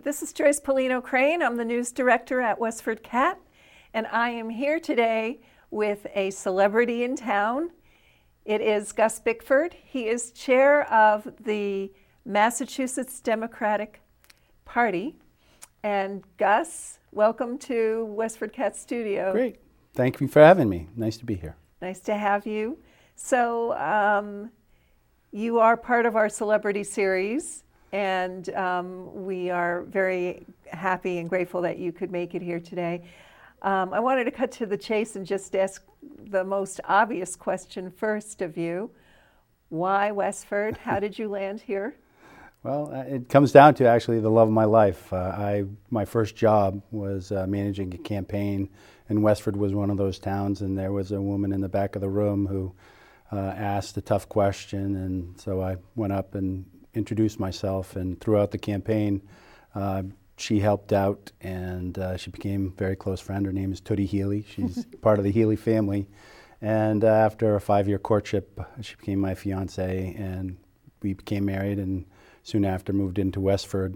this is Joyce Polino Crane. I'm the news director at Westford Cat, and I am here today with a celebrity in town. It is Gus Bickford. He is chair of the Massachusetts Democratic Party. And Gus, welcome to Westford Cat Studio. Great. Thank you for having me. Nice to be here. Nice to have you. So you are part of our celebrity series, and we are very happy and grateful that you could make it here today. I wanted to cut to the chase and just ask the most obvious question first of you. Why Westford? How did you land here? Well, it comes down to actually the love of my life. My first job was managing a campaign, and Westford was one of those towns, and there was a woman in the back of the room who asked a tough question, and so I went up and introduced myself, and throughout the campaign, she helped out, and she became a very close friend. Her name is Tootie Healy. She's part of the Healy family, and after a 5-year courtship, she became my fiance, and we became married, and soon after moved into Westford,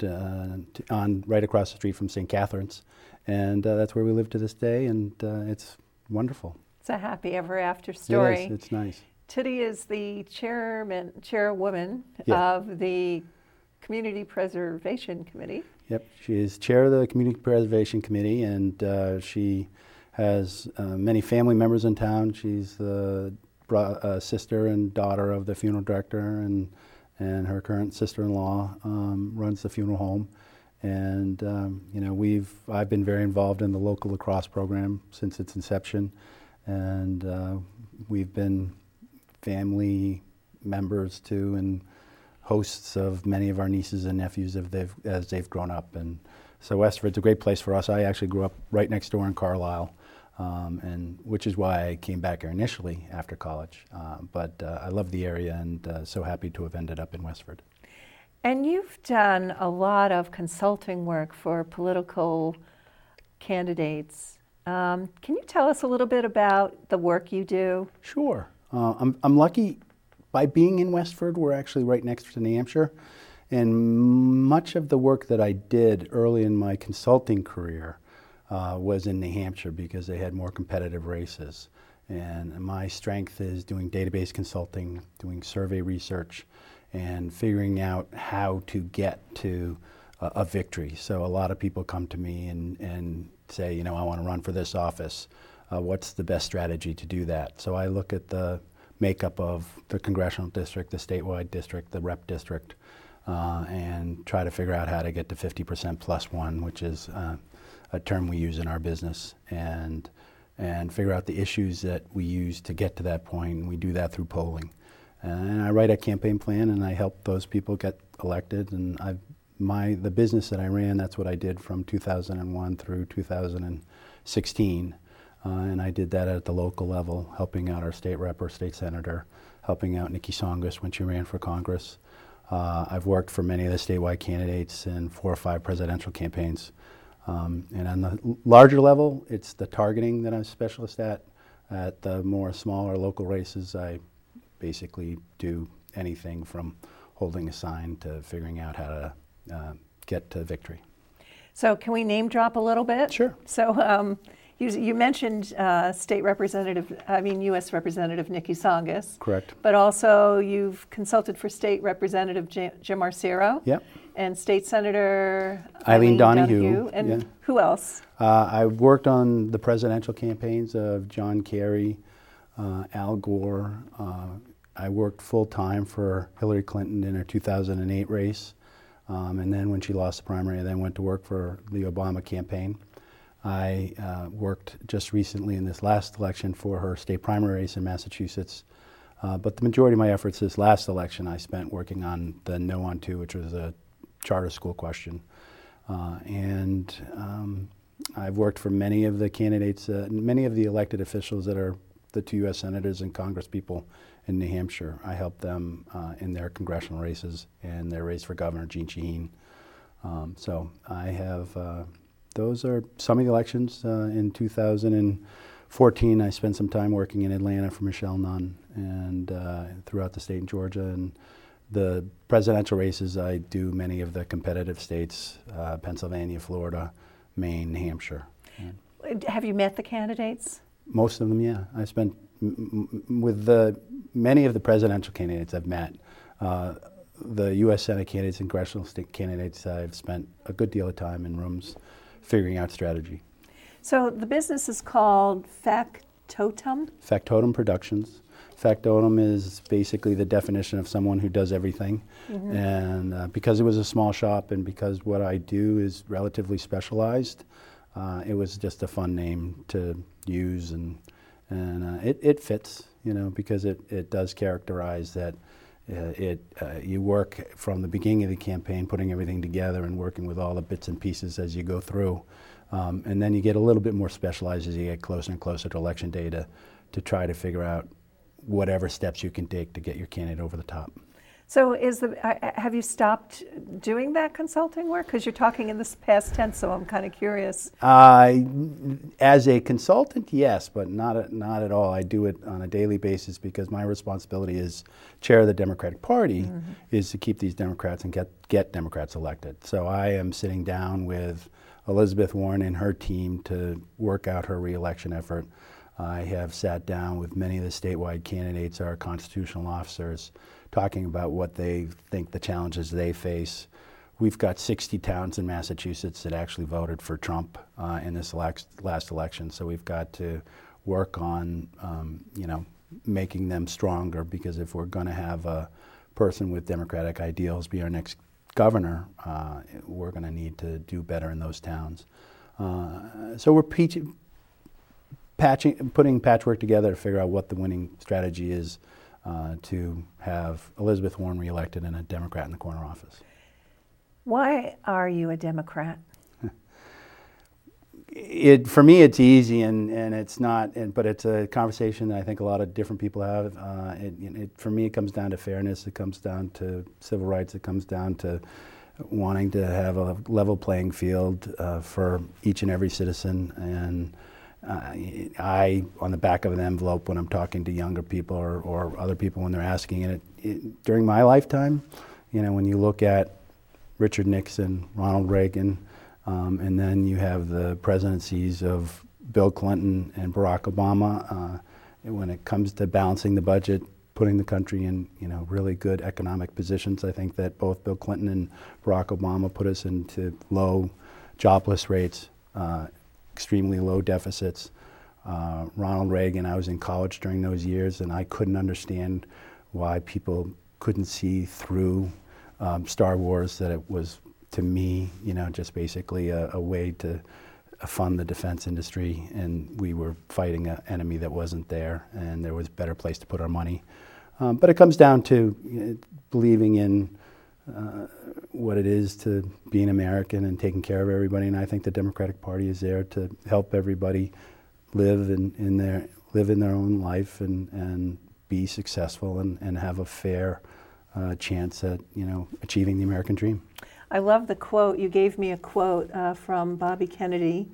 right across the street from St. Catharines, and that's where we live to this day, and it's wonderful. It's a happy ever after story. It is. It's nice. Tootie is the chairwoman of the Community Preservation Committee. Yep, she is chair of the Community Preservation Committee, and she has many family members in town. She's the sister and daughter of the funeral director, and her current sister-in-law runs the funeral home. And I've been very involved in the local lacrosse program since its inception, and we've been family members too, and hosts of many of our nieces and nephews as they've grown up. And so Westford's a great place for us. I actually grew up right next door in Carlisle, and which is why I came back here initially after college. But I love the area, and so happy to have ended up in Westford. And you've done a lot of consulting work for political candidates. Can you tell us a little bit about the work you do? Sure. I'm lucky by being in Westford. We're actually right next to New Hampshire, and much of the work that I did early in my consulting career was in New Hampshire because they had more competitive races. And my strength is doing database consulting, doing survey research, and figuring out how to get to a victory. So a lot of people come to me and say, I want to run for this office. What's the best strategy to do that? So I look at the makeup of the congressional district, the statewide district, the rep district, and try to figure out how to get to 50% plus one, which is a term we use in our business, and figure out the issues that we use to get to that point. And we do that through polling. And I write a campaign plan, and I help those people get elected. And the business that I ran, that's what I did from 2001 through 2016. And I did that at the local level, helping out our state rep or state senator, helping out Nikki Tsongas when she ran for Congress. I've worked for many of the statewide candidates in 4 or 5 presidential campaigns. And on the larger level, it's the targeting that I'm a specialist at. At the more smaller local races, I basically do anything from holding a sign to figuring out how to get to victory. So can we name drop a little bit? Sure. So you mentioned U.S. Representative Nikki Tsongas. Correct. But also you've consulted for State Representative Jim Arcero. Yep. And State Senator Eileen Donoghue. And who else? I worked on the presidential campaigns of John Kerry, Al Gore. I worked full-time for Hillary Clinton in her 2008 race. And then when she lost the primary, I then went to work for the Obama campaign. I worked just recently in this last election for her state primary race in Massachusetts. But the majority of my efforts this last election I spent working on the No on 2, which was a charter school question. And I've worked for many of the candidates, many of the elected officials that are the 2 U.S. senators and congresspeople in New Hampshire. I helped them in their congressional races and their race for governor, Jeanne Shaheen. So I have, those are some of the elections. In 2014, I spent some time working in Atlanta for Michelle Nunn and throughout the state in Georgia. And the presidential races, I do many of the competitive states, Pennsylvania, Florida, Maine, New Hampshire. Have you met the candidates? Most of them, yeah. I spent, with many of the presidential candidates I've met, the U.S. Senate candidates and congressional state candidates, I've spent a good deal of time in rooms figuring out strategy. So the business is called Factotum? Factotum Productions. Factotum is basically the definition of someone who does everything. Mm-hmm. And because it was a small shop and because what I do is relatively specialized, it was just a fun name to use, and it fits, you know, because it does characterize that you work from the beginning of the campaign, putting everything together and working with all the bits and pieces as you go through. And then you get a little bit more specialized as you get closer and closer to election day to try to figure out whatever steps you can take to get your candidate over the top. So have you stopped doing that consulting work? Because you're talking in this past tense, so I'm kind of curious. As a consultant, yes, but not at all. I do it on a daily basis because my responsibility as chair of the Democratic Party mm-hmm. is to keep these Democrats and get Democrats elected. So I am sitting down with Elizabeth Warren and her team to work out her reelection effort. I have sat down with many of the statewide candidates, our constitutional officers, talking about what they think the challenges they face. We've got 60 towns in Massachusetts that actually voted for Trump in this last election, so we've got to work on making them stronger, because if we're going to have a person with Democratic ideals be our next governor, we're going to need to do better in those towns. So we're putting patchwork together to figure out what the winning strategy is to have Elizabeth Warren reelected and a Democrat in the corner office. Why are you a Democrat? For me, it's easy, and it's not. But it's a conversation that I think a lot of different people have. For me, it comes down to fairness. It comes down to civil rights. It comes down to wanting to have a level playing field for each and every citizen. And I, on the back of an envelope, when I'm talking to younger people or other people when they're asking it, during my lifetime, when you look at Richard Nixon, Ronald Reagan, and then you have the presidencies of Bill Clinton and Barack Obama, when it comes to balancing the budget, putting the country in really good economic positions, I think that both Bill Clinton and Barack Obama put us into low jobless rates, extremely low deficits. Ronald Reagan, I was in college during those years, and I couldn't understand why people couldn't see through Star Wars, that it was, to me, just basically a way to fund the defense industry, and we were fighting an enemy that wasn't there, and there was a better place to put our money. But it comes down to believing in what it is to be an American and taking care of everybody, and I think the Democratic Party is there to help everybody live in their own life and be successful and have a fair chance at achieving the American dream. I love the quote. You gave me a quote from Bobby Kennedy,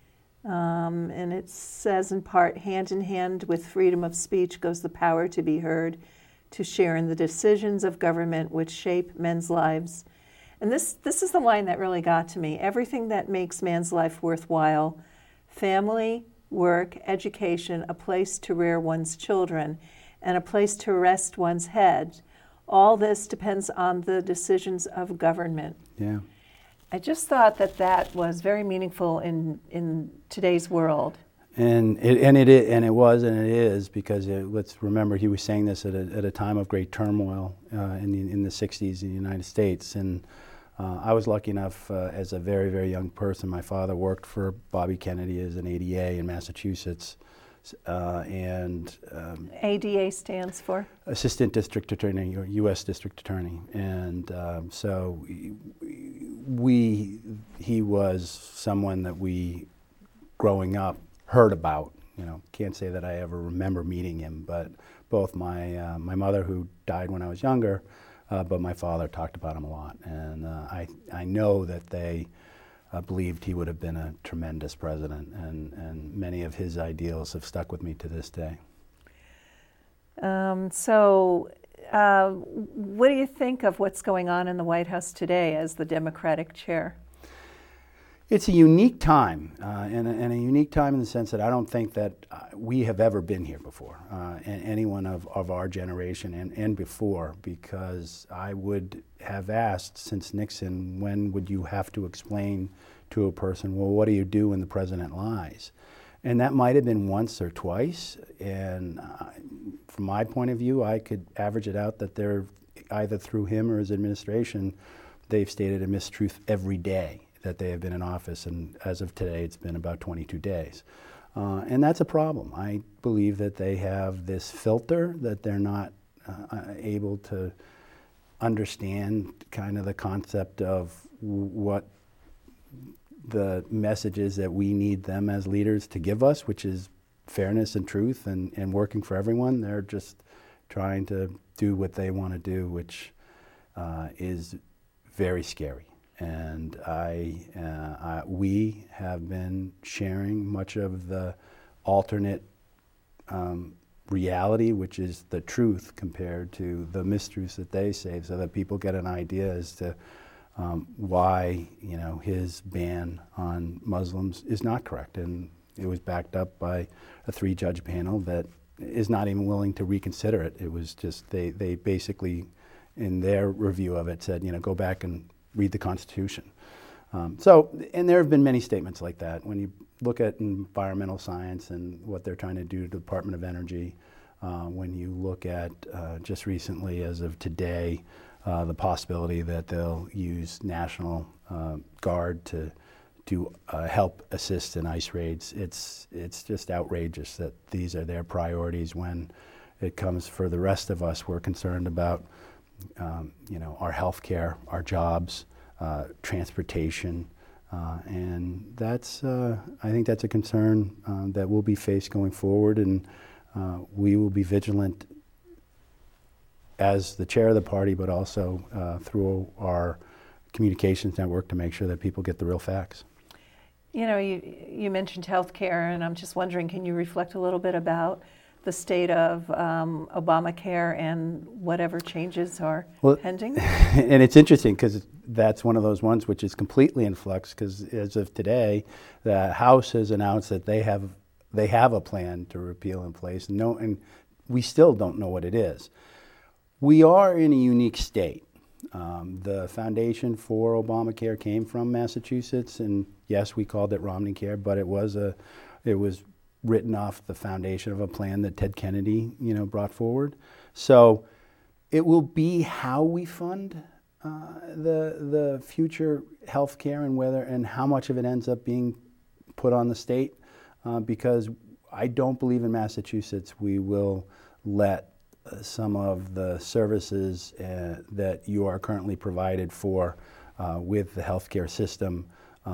and it says in part, "Hand in hand with freedom of speech goes the power to be heard, to share in the decisions of government which shape men's lives." And this is the line that really got to me. Everything that makes man's life worthwhile, family, work, education, a place to rear one's children, and a place to rest one's head, all this depends on the decisions of government. Yeah. I just thought that was very meaningful in today's world. And it was and it is, because let's remember, he was saying this at a time of great turmoil in the 60s in the United States. And I was lucky enough as a very, very young person. My father worked for Bobby Kennedy as an ADA in Massachusetts. ADA stands for? Assistant District Attorney, or U.S. District Attorney. And so he was someone that we, growing up, heard about. Can't say that I ever remember meeting him, but both my mother, who died when I was younger, but my father talked about him a lot. And I know that they believed he would have been a tremendous president, and many of his ideals have stuck with me to this day. So what do you think of what's going on in the White House today as the Democratic chair? It's a unique time, and a unique time in the sense that I don't think that we have ever been here before, and anyone of our generation and before, because I would have asked since Nixon, when would you have to explain to a person, well, what do you do when the president lies? And that might have been once or twice, and from my point of view, I could average it out that they're either through him or his administration, they've stated a mistruth every day that they have been in office, and as of today, it's been about 22 days. And that's a problem. I believe that they have this filter that they're not able to understand kind of the concept of what the message is that we need them as leaders to give us, which is fairness and truth and working for everyone. They're just trying to do what they want to do, which is very scary. And we have been sharing much of the alternate reality, which is the truth compared to the mistruths that they say, so that people get an idea as to why his ban on Muslims is not correct. And it was backed up by a 3-judge panel that is not even willing to reconsider it. It was just they basically, in their review of it, said, go back and read the Constitution. And there have been many statements like that. When you look at environmental science and what they're trying to do to the Department of Energy, when you look at just recently, as of today, the possibility that they'll use National Guard to help assist in ICE raids, it's just outrageous that these are their priorities when it comes for the rest of us. We're concerned about our health care, our jobs, transportation, and that's, I think that's a concern that will be faced going forward, and we will be vigilant as the chair of the party, but also through our communications network to make sure that people get the real facts. You mentioned health care, and I'm just wondering, can you reflect a little bit about the state of Obamacare and whatever changes are pending? And it's interesting because that's one of those ones which is completely in flux, because as of today, the House has announced that they have a plan to repeal in place, and we still don't know what it is. We are in a unique state. The foundation for Obamacare came from Massachusetts, and yes, we called it Romney Care, but it was written off the foundation of a plan that Ted Kennedy, brought forward. So it will be how we fund the future health care and how much of it ends up being put on the state, because I don't believe in Massachusetts we will let some of the services that you are currently provided for with the healthcare system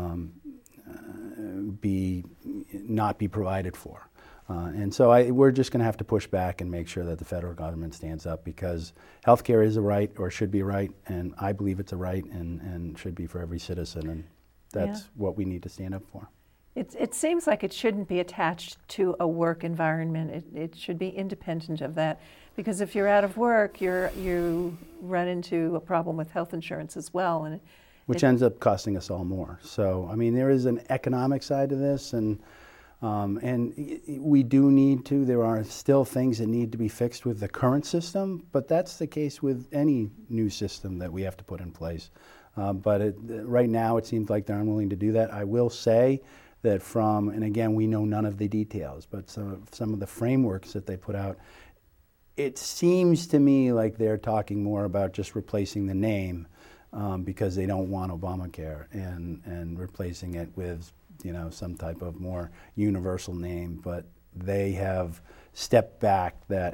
not be provided for. And so we're just going to have to push back and make sure that the federal government stands up, because healthcare is a right, or should be a right, and I believe it's a right and should be for every citizen, and that's what we need to stand up for. It seems like it shouldn't be attached to a work environment. It should be independent of that, because if you're out of work, you run into a problem with health insurance as well, and which ends up costing us all more. So, I mean, there is an economic side to this, and we do need to. There are still things that need to be fixed with the current system, but that's the case with any new system that we have to put in place. But right now, it seems like they're unwilling to do that. I will say that and again, we know none of the details, but some of the frameworks that they put out, it seems to me like they're talking more about just replacing the name, because they don't want Obamacare, and replacing it with some type of more universal name. But they have stepped back that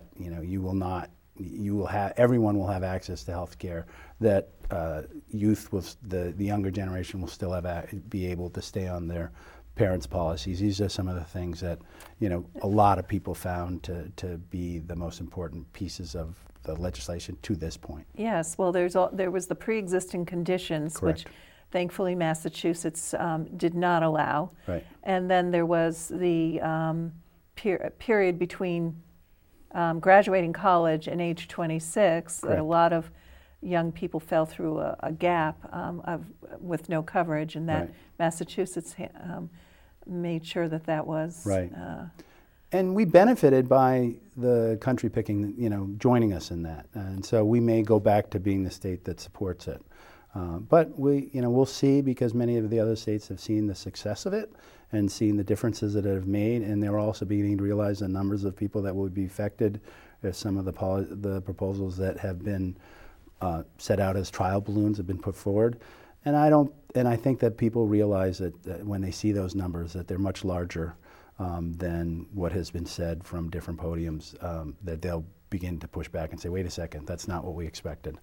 everyone will have access to health care, that the younger generation will still be able to stay on their parents' policies. These are some of the things that a lot of people found to be the most important pieces of the legislation to this point. Yes, well, there was the pre-existing conditions, Correct. Which thankfully Massachusetts did not allow. Right. And then there was the period between graduating college in age 26, that a Correct. lot of young people fell through a gap with no coverage, and that Right. Massachusetts made sure that that was Right. And we benefited by the country picking, joining us in that. And so we may go back to being the state that supports it. But we'll see, because many of the other states have seen the success of it and seen the differences that it have made, and they're also beginning to realize the numbers of people that would be affected if some of the proposals that have been set out as trial balloons have been put forward. And I think that people realize that when they see those numbers, that they're much larger than what has been said from different podiums, that they'll begin to push back and say, wait a second, that's not what we expected.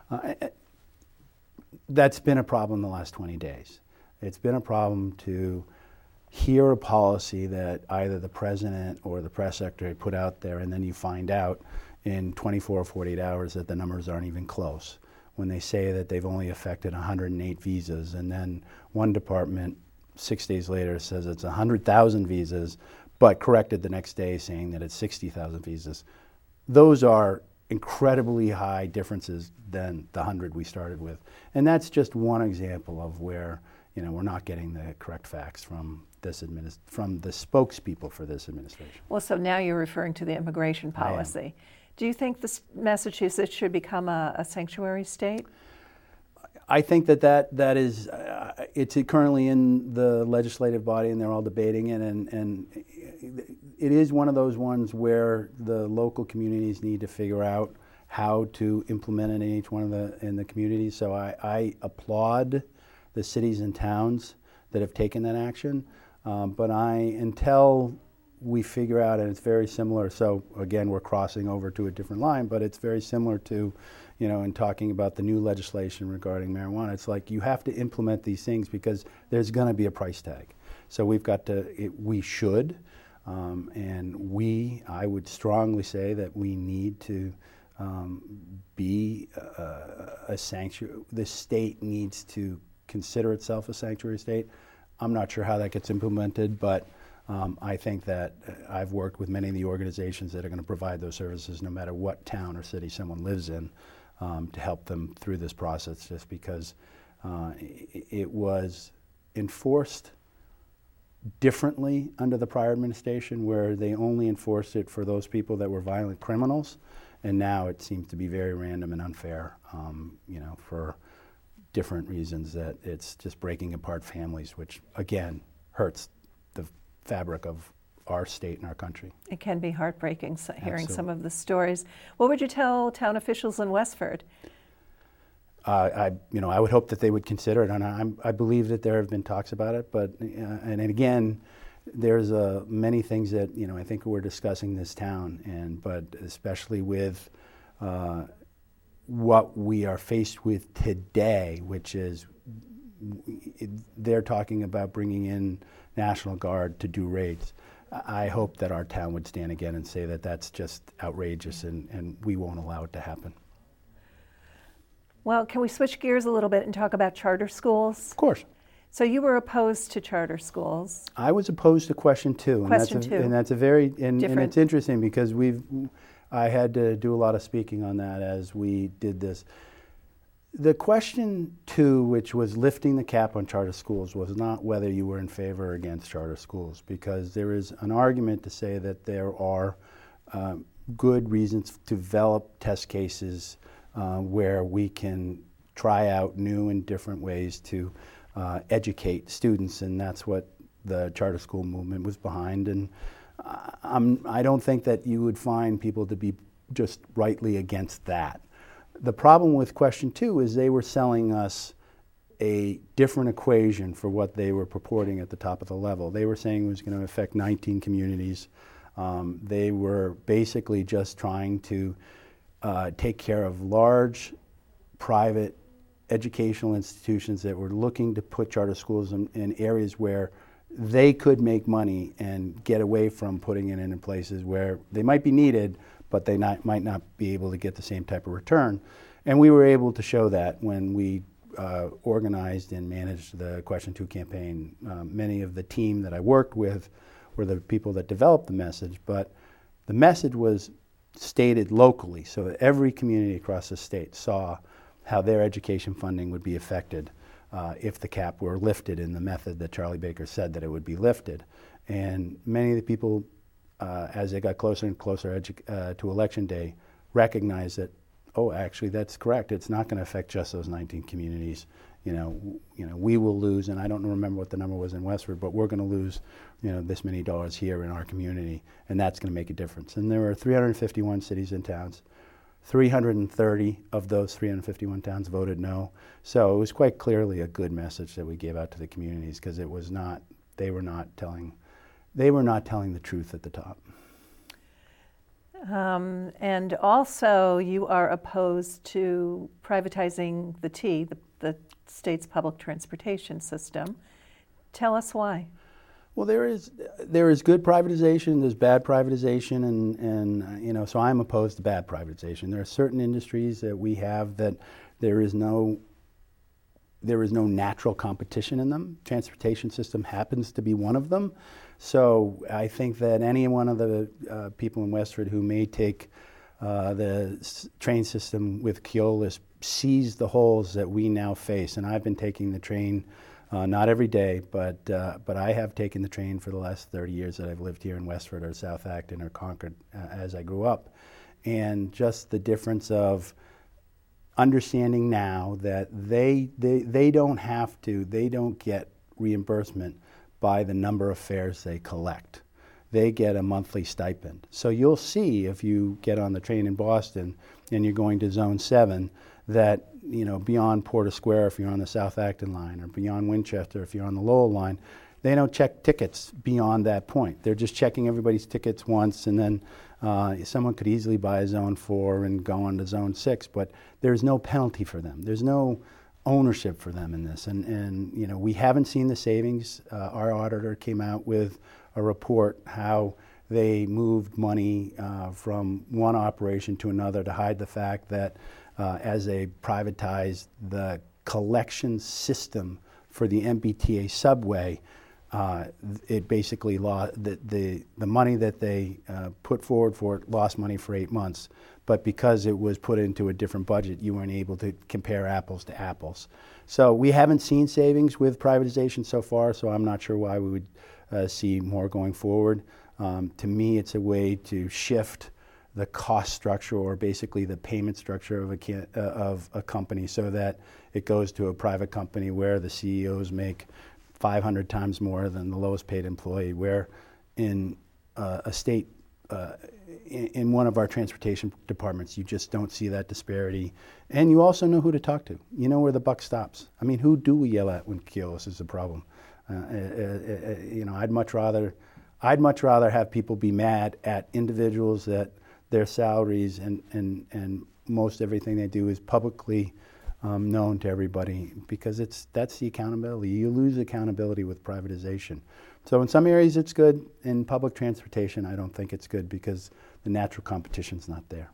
That's been a problem the last 20 days. It's been a problem to hear a policy that either the president or the press secretary put out there, and then you find out in 24 or 48 hours that the numbers aren't even close. When they say that they've only affected 108 visas, and then one department 6 days later says it's 100,000 visas, but corrected the next day saying that it's 60,000 visas. Those are incredibly high differences than the 100 we started with. And that's just one example of where we're not getting the correct facts from from the spokespeople for this administration. Well, so now you're referring to the immigration policy. Do you think Massachusetts should become a sanctuary state? I think that is, it's currently in the legislative body, and they're all debating it, and it is one of those ones where the local communities need to figure out how to implement it in each one of the communities. So I applaud the cities and towns that have taken that action, but until we figure out, and it's very similar, so again, we're crossing over to a different line, but it's very similar to, in talking about the new legislation regarding marijuana. It's like you have to implement these things because there's going to be a price tag. So we should, and I would strongly say that we need to be a sanctuary. The state needs to consider itself a sanctuary state. I'm not sure how that gets implemented, but I think that I've worked with many of the organizations that are going to provide those services no matter what town or city someone lives in, to help them through this process, just because it was enforced differently under the prior administration, where they only enforced it for those people that were violent criminals, and now it seems to be very random and unfair, for different reasons, that it's just breaking apart families, which again hurts the fabric of our state and our country. It can be heartbreaking hearing Absolutely. some of the stories. What would you tell town officials in Westford? I would hope that they would consider it, and I believe that there have been talks about it. But and again, there's many things that I think we're discussing in this town, but especially with what we are faced with today, which is they're talking about bringing in National Guard to do raids. I hope that our town would stand again and say that that's just outrageous, and we won't allow it to happen. Well, can we switch gears a little bit and talk about charter schools? Of course. So you were opposed to charter schools. I was opposed to question two. Question two. And that's a very, and Different. it's interesting because I had to do a lot of speaking on that as we did this. The question two, which was lifting the cap on charter schools, was not whether you were in favor or against charter schools, because there is an argument to say that there are good reasons to develop test cases where we can try out new and different ways to educate students, and that's what the charter school movement was behind. And I don't think that you would find people to be just rightly against that. The problem with question two is they were selling us a different equation for what they were purporting at the top of the level. They were saying it was going to affect 19 communities. They were basically just trying to take care of large private educational institutions that were looking to put charter schools in areas where they could make money and get away from putting it in places where they might be needed, but they might not be able to get the same type of return. And we were able to show that when we organized and managed the Question 2 campaign. Many of the team that I worked with were the people that developed the message, but the message was stated locally so that every community across the state saw how their education funding would be affected if the cap were lifted in the method that Charlie Baker said that it would be lifted. And many of the people, as they got closer and closer to Election Day, recognized that, oh, actually, that's correct. It's not going to affect just those 19 communities. We will lose, and I don't remember what the number was in Westford, but we're going to lose, this many dollars here in our community, and that's going to make a difference. And there were 351 cities and towns. 330 of those 351 towns voted no. So it was quite clearly a good message that we gave out to the communities, because it was not, they were not telling the truth at the top. And also, you are opposed to privatizing the state's public transportation system. Tell us why. Well, there is good privatization, there's bad privatization, and so I'm opposed to bad privatization. There are certain industries that we have that there is no natural competition in them. Transportation system happens to be one of them. So I think that any one of the people in Westford who may take the train system with Keolis sees the holes that we now face. And I've been taking the train, not every day, but I have taken the train for the last 30 years that I've lived here in Westford or South Acton or Concord as I grew up. And just the difference of understanding now that they don't get reimbursement by the number of fares they collect. They get a monthly stipend. So you'll see if you get on the train in Boston and you're going to Zone 7 that, beyond Porter Square if you're on the South Acton line, or beyond Winchester if you're on the Lowell line, they don't check tickets beyond that point. They're just checking everybody's tickets once, and then someone could easily buy a Zone 4 and go on to Zone 6, but there's no penalty for them. There's no ownership for them in this. And we haven't seen the savings. Our auditor came out with a report how they moved money from one operation to another to hide the fact that as they privatized the collection system for the MBTA subway, it basically lost the money that they put forward for it, lost money for 8 months. But because it was put into a different budget, you weren't able to compare apples to apples. So we haven't seen savings with privatization so far, so I'm not sure why we would see more going forward. To me, it's a way to shift the cost structure, or basically the payment structure of a company, so that it goes to a private company where the CEOs make 500 times more than the lowest paid employee, where in a state, in one of our transportation departments, you just don't see that disparity. And you also know who to talk to. You know where the buck stops. I mean, who do we yell at when Keolis is a problem? I'd much rather have people be mad at individuals that their salaries and most everything they do is publicly known to everybody, because that's the accountability. You lose accountability with privatization. So in some areas it's good. In public transportation, I don't think it's good, because the natural competition's not there.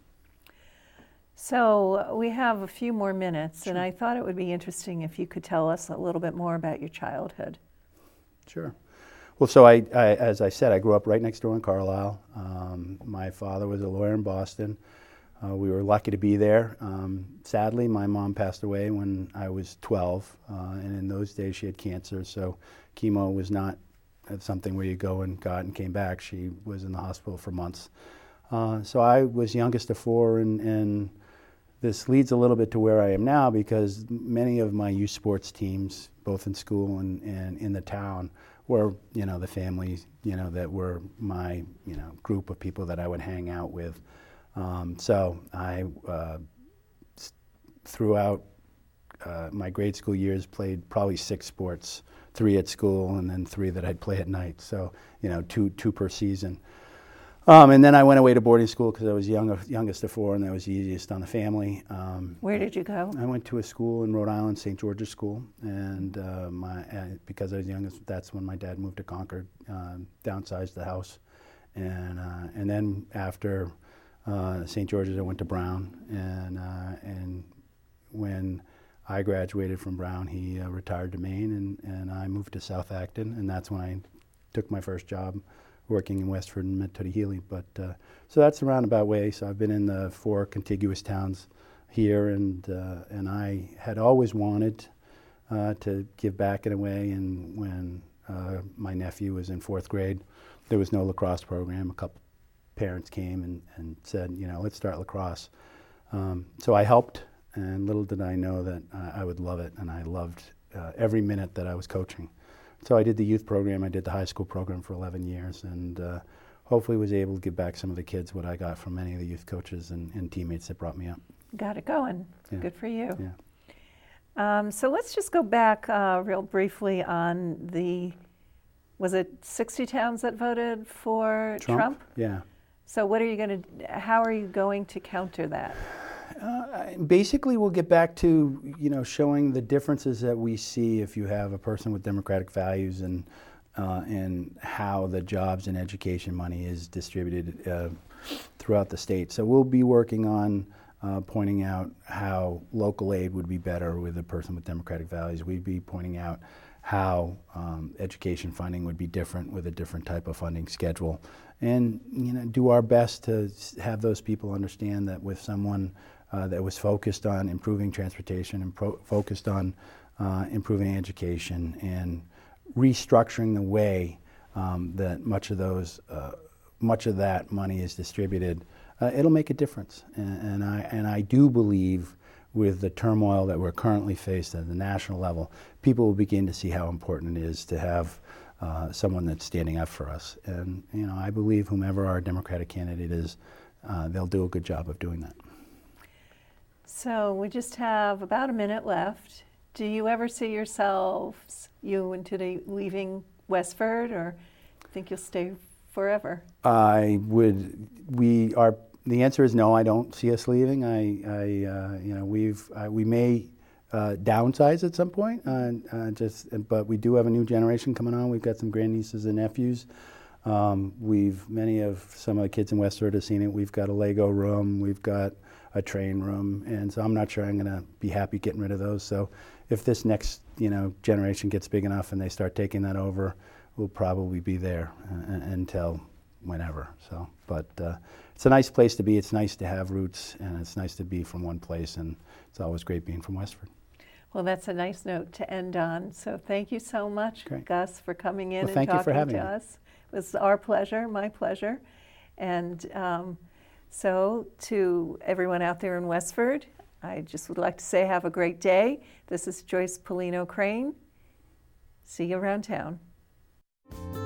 So we have a few more minutes, Sure. And I thought it would be interesting if you could tell us a little bit more about your childhood. Sure. Well, so I as I said, I grew up right next door in Carlisle. My father was a lawyer in Boston. We were lucky to be there. Sadly, my mom passed away when I was 12, and in those days she had cancer, so chemo was not something where you go and got and came back. She was in the hospital for months. So I was youngest of four, and this leads a little bit to where I am now, because many of my youth sports teams, both in school and in the town, were, the families, that were my, group of people that I would hang out with. So I, throughout my grade school years, played probably 6 sports, 3 at school and then 3 that I'd play at night. So, two per season. And then I went away to boarding school because I was youngest of 4, and that was the easiest on the family. Where did you go? I went to a school in Rhode Island, St. George's School, and because I was youngest, that's when my dad moved to Concord, downsized the house, and then after St. George's, I went to Brown, and when I graduated from Brown, he retired to Maine, and I moved to South Acton, and that's when I took my first job working in Westford and Metuti-Healy. But so that's a roundabout way. So I've been in the 4 contiguous towns here, and I had always wanted to give back in a way. And when my nephew was in 4th grade, there was no lacrosse program. A couple parents came and said, let's start lacrosse. So I helped, and little did I know that I would love it, and I loved every minute that I was coaching. So I did the youth program, I did the high school program for 11 years, and hopefully was able to give back some of the kids what I got from many of the youth coaches and teammates that brought me up. Got it going. Yeah. Good for you. Yeah. So let's just go back real briefly on was it 60 towns that voted for Trump? Yeah. So how are you going to counter that? Basically, we'll get back to showing the differences that we see if you have a person with democratic values and how the jobs and education money is distributed throughout the state. So we'll be working on pointing out how local aid would be better with a person with democratic values. We'd be pointing out how education funding would be different with a different type of funding schedule, and do our best to have those people understand that with someone that was focused on improving transportation and focused on improving education and restructuring the way that much of that money is distributed, it'll make a difference. And I do believe with the turmoil that we're currently faced at the national level, people will begin to see how important it is to have someone that's standing up for us. And I believe whomever our Democratic candidate is, they'll do a good job of doing that. So we just have about a minute left. Do you ever see yourselves, you and Tutti, leaving Westford, or think you'll stay forever? The answer is no. I don't see us leaving. We may downsize at some point, but we do have a new generation coming on. We've got some grandnieces and nephews. Many of some of the kids in Westford have seen it. We've got a Lego room. We've got a train room, and so I'm not sure I'm going to be happy getting rid of those. So if this next generation gets big enough and they start taking that over, we'll probably be there until whenever. So, but it's a nice place to be. It's nice to have roots, and it's nice to be from one place, and it's always great being from Westford. Well, that's a nice note to end on. So thank you so much, Great. Gus, for coming in and thank you for talking having to me. us. It was our pleasure, my pleasure. And so to everyone out there in Westford, I just would like to say have a great day. This is Joyce Polino Crane. See you around town.